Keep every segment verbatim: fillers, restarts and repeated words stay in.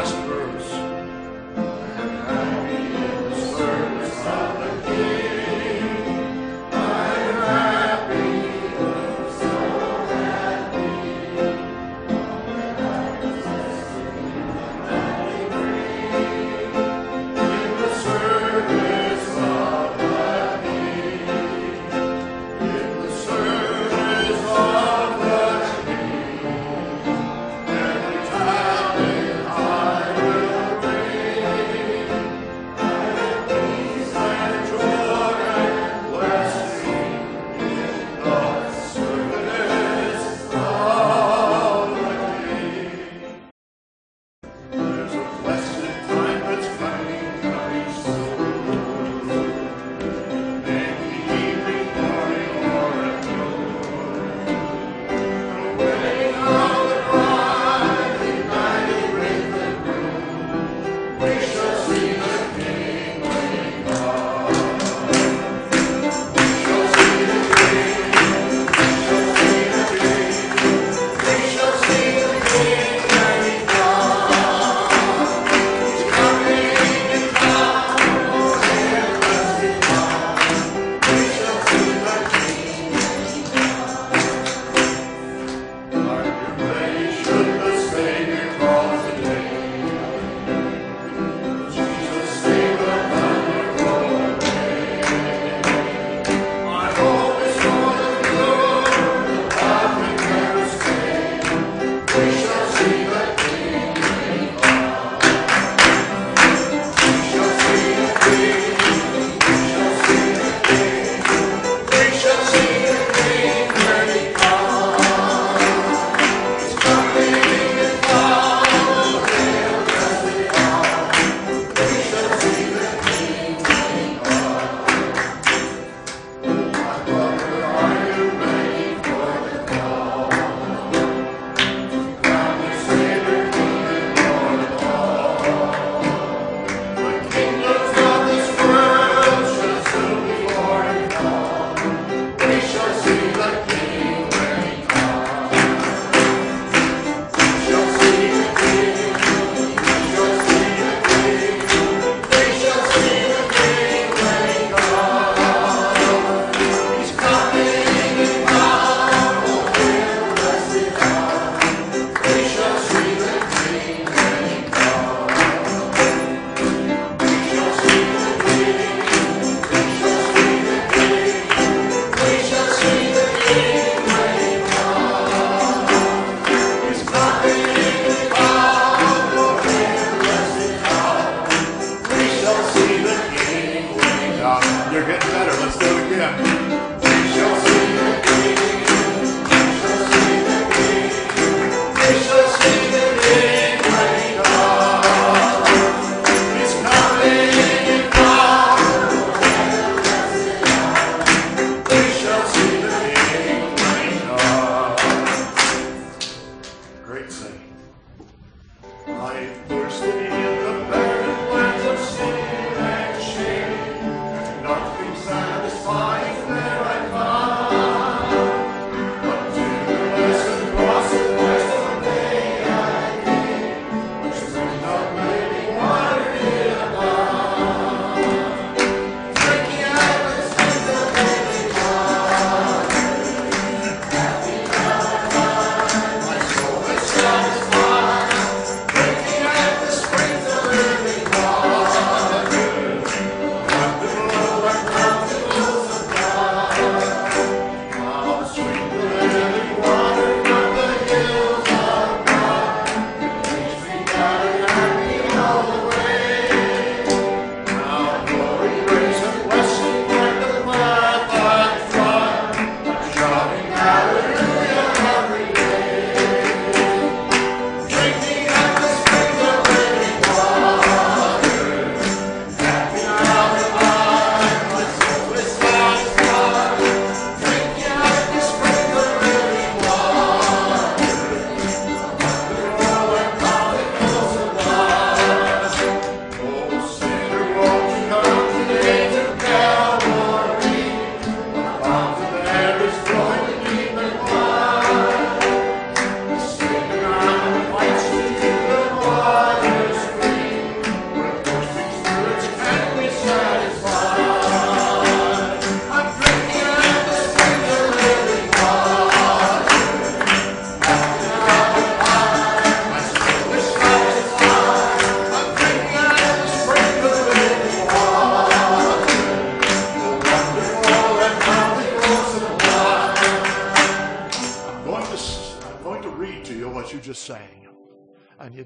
last verse. Happy in the service of the King. I'm happy, I'm so happy. In the service of the King. In the service of the King. Every time I will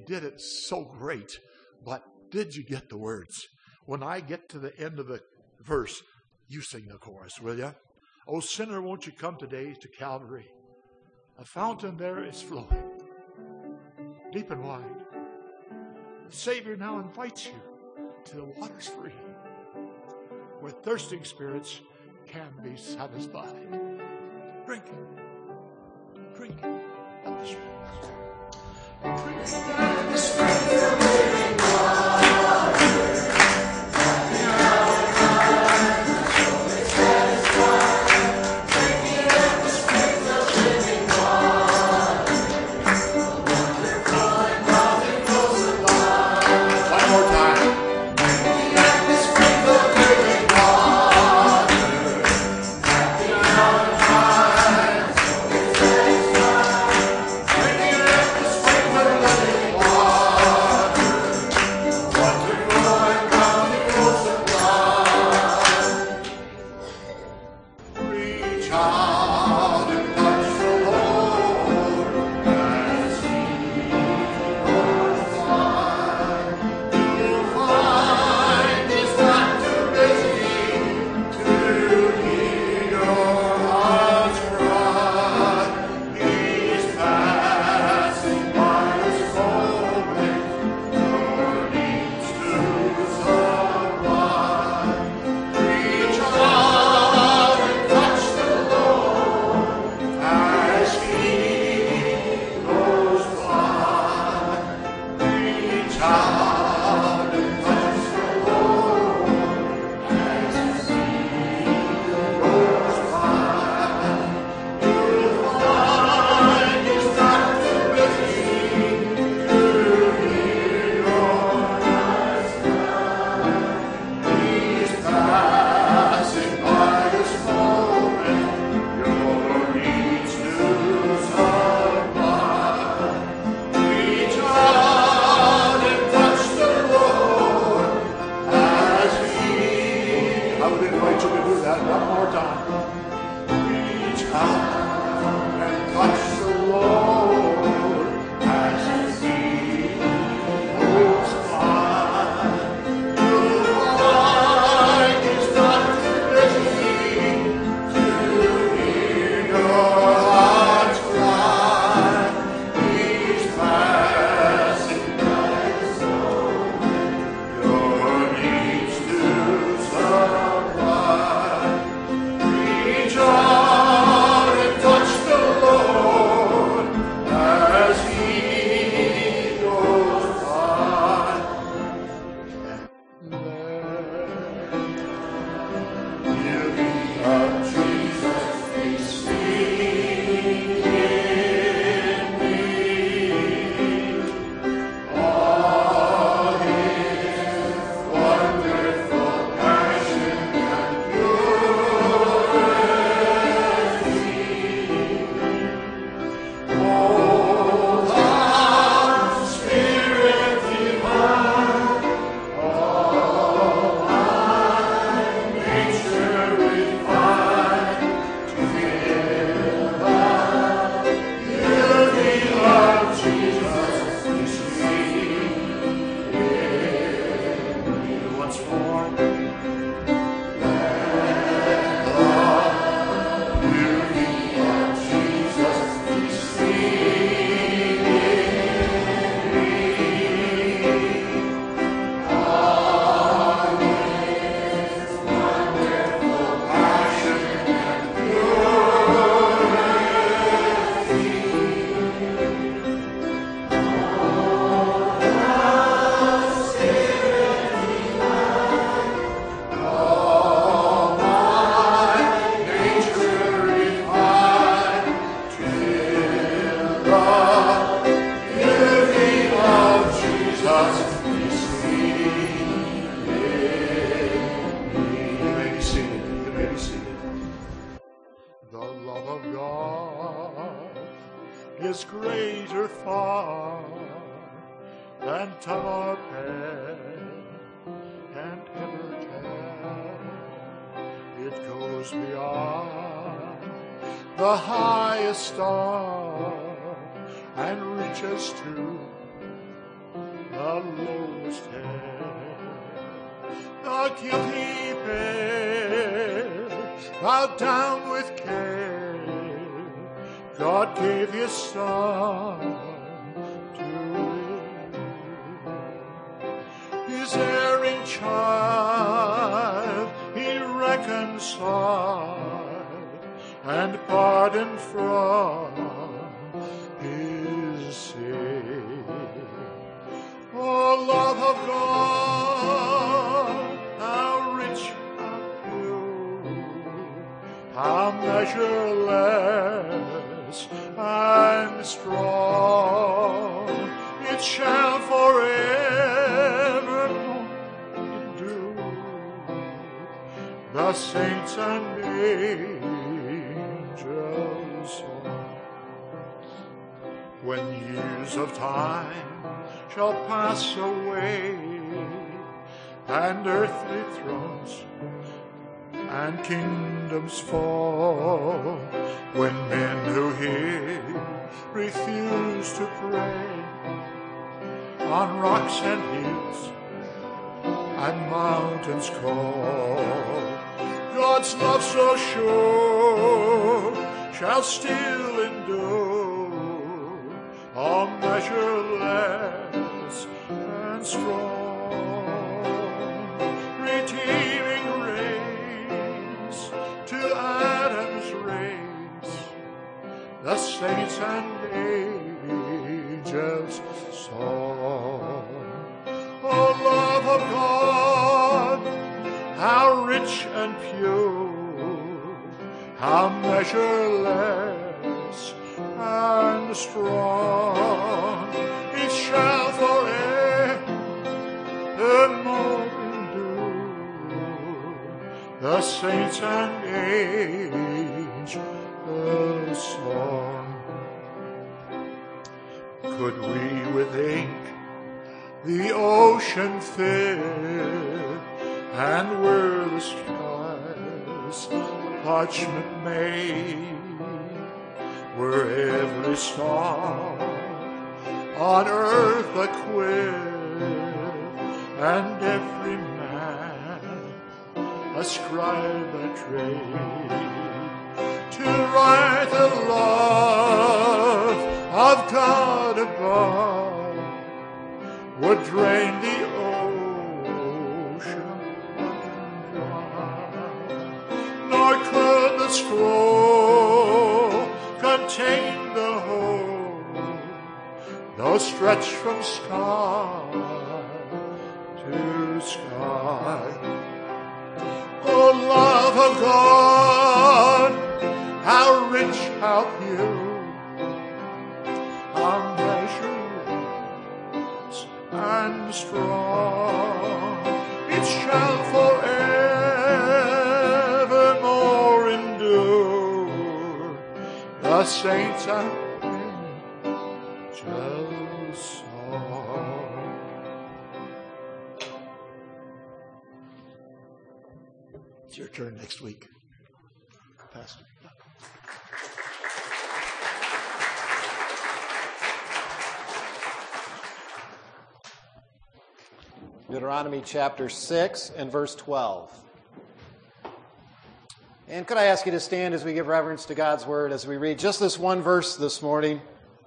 did it so great, but did you get the words? When I get to the end of the verse, you sing the chorus, will you? Oh, sinner, won't you come today to Calvary? A fountain there is flowing, deep and wide. The Savior now invites you to the waters free, where thirsting spirits can be satisfied. Drink, drink of the springs. Drink of the springs of living water. is greater far than tongue or pen can ever tell. It goes beyond the highest star and reaches to the lowest hell. The guilty pair, bowed down with care, God gave His Son to win. His erring child He reconciled and pardoned from His sin. Oh, love of God, how rich, how pure, how measureless and strong, it shall forevermore endure. The saints and angels song. When years of time shall pass away, and earthly thrones and kingdoms fall, when men who hear refuse to pray on rocks and hills and mountains call, God's love so sure shall still endure, all measureless and strong, redeeming race to Adam's race, the saints and angels song. Oh, love of God, how rich and pure, how measureless and strong, it shall forevermore endure, the saints and angels song. Could we with ink the ocean fill, and were the skies parchment made, were every star on earth a quill, and every man a scribe a trade, to write the love of God above, would drain the ocean dry, nor could the scroll contain the whole, though stretched from sky to sky. Oh, love of God, how rich, how pure, how measureless and strong, it shall forevermore endure, the saints and angels song. It's your turn next week, Pastor. Deuteronomy chapter six and verse twelve. And could I ask you to stand as we give reverence to God's word as we read just this one verse this morning?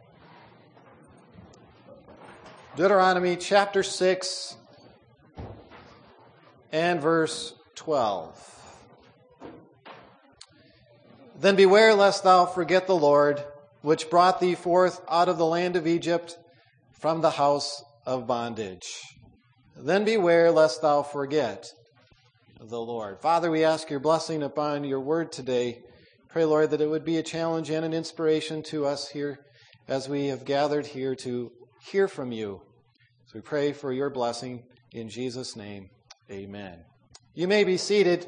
Deuteronomy chapter six and verse twelve. Then beware lest thou forget the Lord, which brought thee forth out of the land of Egypt from the house of bondage. Then beware lest thou forget the Lord. Father, we ask your blessing upon your word today. Pray, Lord, that it would be a challenge and an inspiration to us here as we have gathered here to hear from you. So we pray for your blessing in Jesus' name. Amen. You may be seated.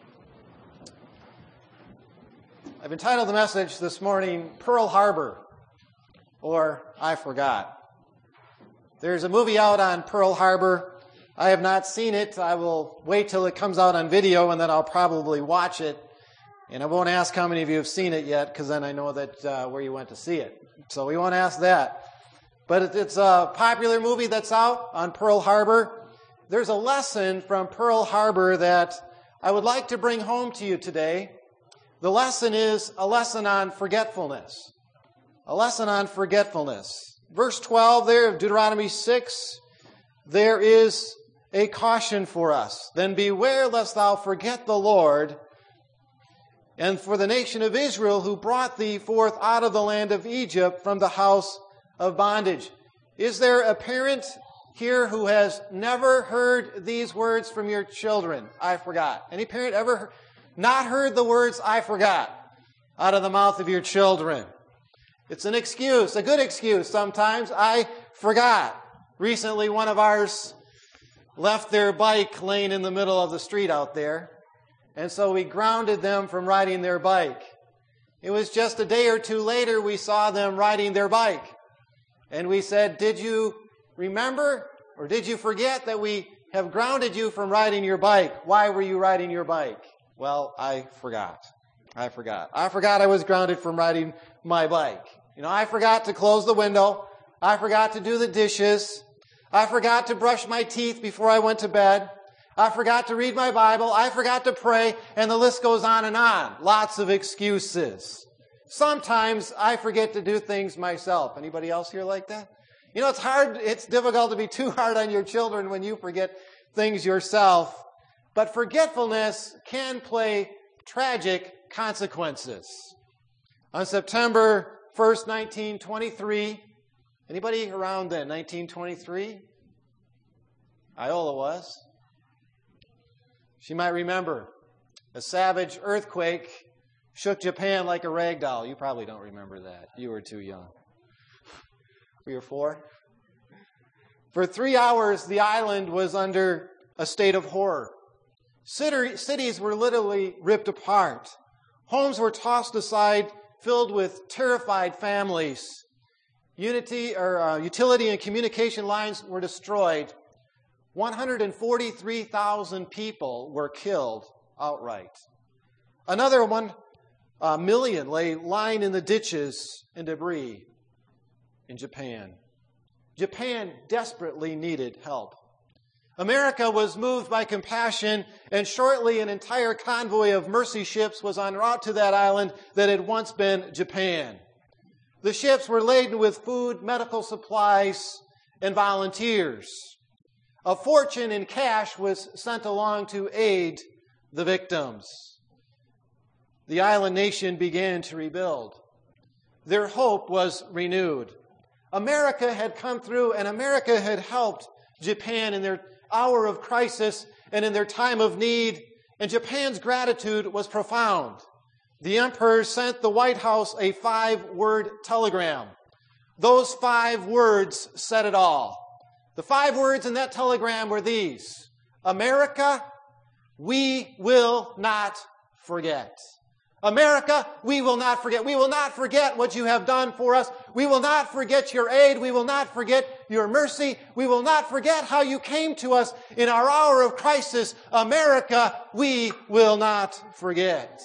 I've entitled the message this morning, Pearl Harbor, or I Forgot. There's a movie out on Pearl Harbor. I have not seen it. I will wait till it comes out on video, and then I'll probably watch it. And I won't ask how many of you have seen it yet, because then I know that uh, where you went to see it. So we won't ask that. but it's a popular movie that's out on Pearl Harbor. There's a lesson from Pearl Harbor that I would like to bring home to you today. The lesson is a lesson on forgetfulness. A lesson on forgetfulness. Verse twelve there of Deuteronomy six, there is a caution for us. Then beware lest thou forget the Lord, and for the nation of Israel who brought thee forth out of the land of Egypt from the house of bondage. Is there a parent here who has never heard these words from your children? I forgot. Any parent ever not heard the words, I forgot, out of the mouth of your children? It's an excuse, a good excuse sometimes. I forgot. Recently, one of ours left their bike laying in the middle of the street out there, and so we grounded them from riding their bike. It was just a day or two later we saw them riding their bike, and we said, did you remember or did you forget that we have grounded you from riding your bike? Why were you riding your bike? Well, I forgot. I forgot. I forgot I was grounded from riding my bike. You know, I forgot to close the window. I forgot to do the dishes. I forgot to brush my teeth before I went to bed. I forgot to read my Bible. I forgot to pray. And the list goes on and on. Lots of excuses. Sometimes I forget to do things myself. Anybody else here like that? You know, it's hard, it's difficult to be too hard on your children when you forget things yourself. But forgetfulness can play tragic consequences. On September first, nineteen twenty-three, anybody around then, nineteen twenty-three? Iola was. She might remember. A savage earthquake shook Japan like a rag doll. You probably don't remember that. You were too young. Three or four? For three hours, the island was under a state of horror. Cities were literally ripped apart. Homes were tossed aside, filled with terrified families. Unity or uh, utility and communication lines were destroyed. one hundred forty-three thousand people were killed outright. Another one uh, million lay lying in the ditches and debris in Japan. Japan desperately needed help. America was moved by compassion, and shortly an entire convoy of mercy ships was en route to that island that had once been Japan. The ships were laden with food, medical supplies, and volunteers. A fortune in cash was sent along to aid the victims. The island nation began to rebuild. Their hope was renewed. America had come through, and America had helped Japan in their hour of crisis and in their time of need, and Japan's gratitude was profound. The emperor sent the White House a five-word telegram. Those five words said it all. The five words in that telegram were these: America, we will not forget. America, we will not forget. We will not forget what you have done for us. We will not forget your aid. We will not forget your mercy. We will not forget how you came to us in our hour of crisis. America, we will not forget.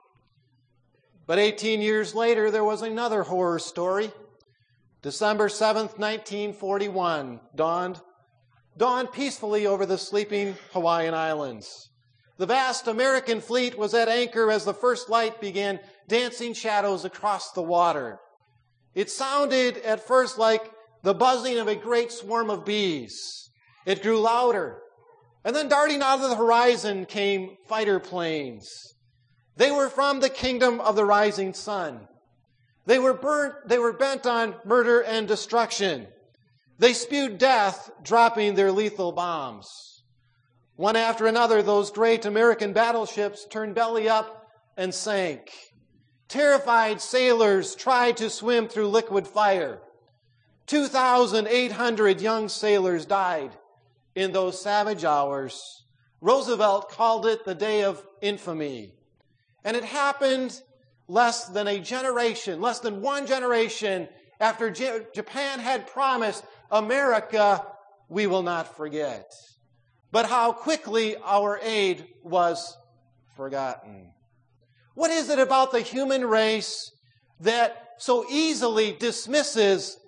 But eighteen years later, there was another horror story. December seventh, nineteen forty-one, dawned, dawned peacefully over the sleeping Hawaiian Islands. The vast American fleet was at anchor as the first light began dancing shadows across the water. It sounded at first like the buzzing of a great swarm of bees. It grew louder. And then darting out of the horizon came fighter planes. They were from the kingdom of the rising sun. They were burnt, they were bent on murder and destruction. They spewed death, dropping their lethal bombs. One after another, those great American battleships turned belly up and sank. Terrified sailors tried to swim through liquid fire. two thousand eight hundred young sailors died in those savage hours. Roosevelt called it the day of infamy. And it happened less than a generation, less than one generation after J- Japan had promised America, we will not forget. But how quickly our aid was forgotten. What is it about the human race that so easily dismisses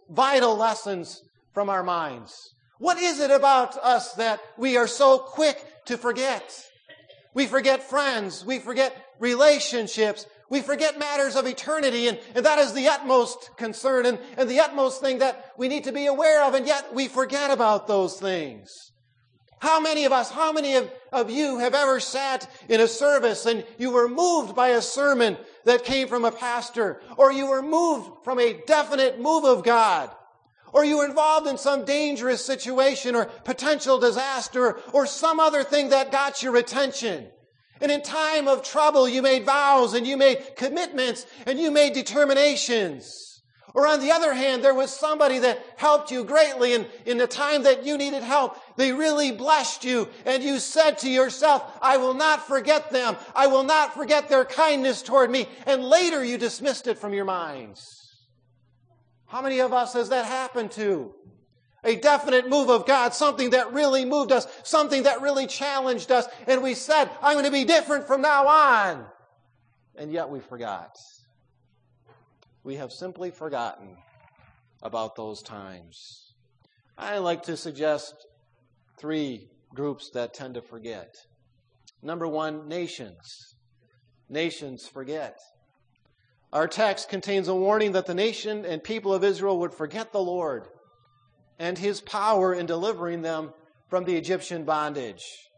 vital lessons from our minds? What is it about us that we are so quick to forget? We forget friends. We forget relationships. We forget matters of eternity. And, and that is the utmost concern and, and the utmost thing that we need to be aware of. And yet we forget about those things. How many of us, how many of, of you have ever sat in a service and you were moved by a sermon that came from a pastor, or you were moved from a definite move of God, or you were involved in some dangerous situation or potential disaster or some other thing that got your attention? And in time of trouble, you made vows and you made commitments and you made determinations. Or on the other hand, there was somebody that helped you greatly, and in the time that you needed help, they really blessed you, and you said to yourself, I will not forget them. I will not forget their kindness toward me. And later you dismissed it from your minds. How many of us has that happened to? A definite move of God, something that really moved us, something that really challenged us, and we said, I'm going to be different from now on. And yet we forgot. We have simply forgotten about those times. I like to suggest three groups that tend to forget. Number one, nations. Nations forget. Our text contains a warning that the nation and people of Israel would forget the Lord and His power in delivering them from the Egyptian bondage.